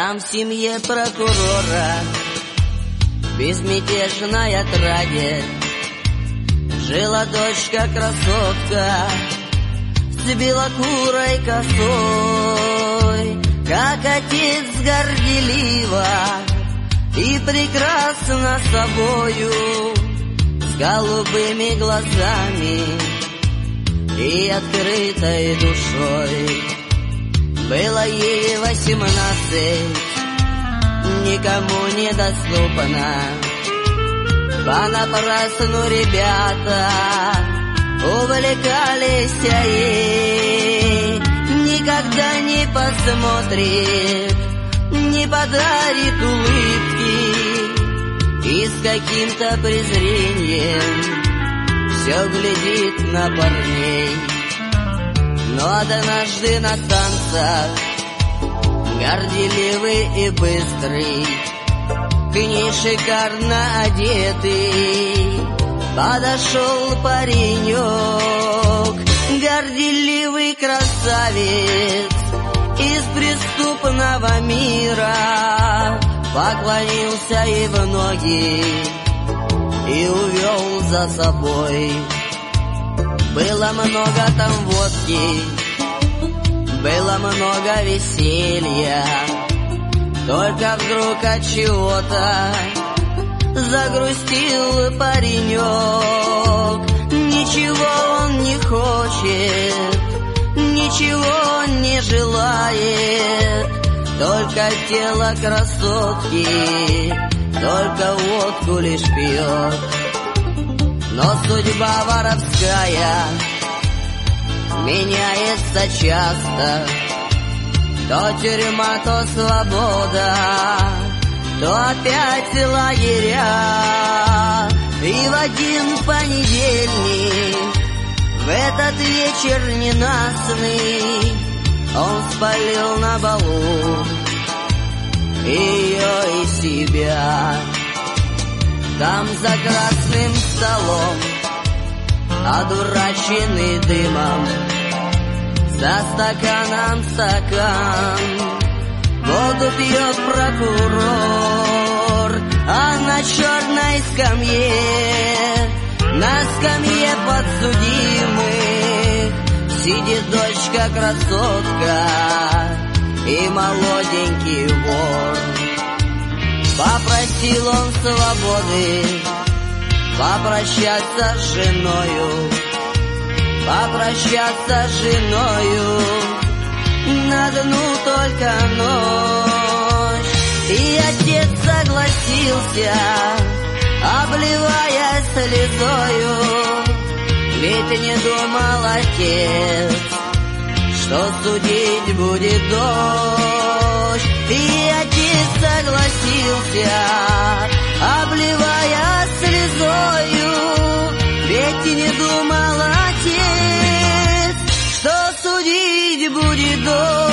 Там в семье прокурора в безмятежной отраде жила дочка-красотка с белокурой косой, как отец горделива и прекрасна собою, с голубыми глазами и открытой душой. Было ей 18, никому недоступно. Понапрасну ребята увлекались ей. Никогда не посмотрит, не подарит улыбки, и с каким-то презрением все глядит на парней. Но однажды на танцах, горделивый и быстрый, к ней шикарно одетый подошел паренек. Горделивый красавец из преступного мира поклонился ей в ноги и увел за собой. Было много там водки, было много веселья, только вдруг от чего-то загрустил паренек. Ничего он не хочет, ничего он не желает, только тело красотки, только водку лишь пьет. Но судьба воровская меняется часто, то тюрьма, то свобода, то опять лагеря. И в один понедельник, в этот вечер ненастный, он спалил на балу ее и себя. Там за красным столом, одураченный дымом, за стаканом стакан воду пьет прокурор. А на черной скамье, на скамье подсудимых, сидит дочка-красотка и молоденький вор. Попросил он свободы попрощаться с женою, попрощаться с женою на одну только ночь. И отец согласился, обливая слезою, ведь не думал отец, что судить будет дочь. И отец согласился, обливая слезою, ведь не думал отец, что судить будет дочь.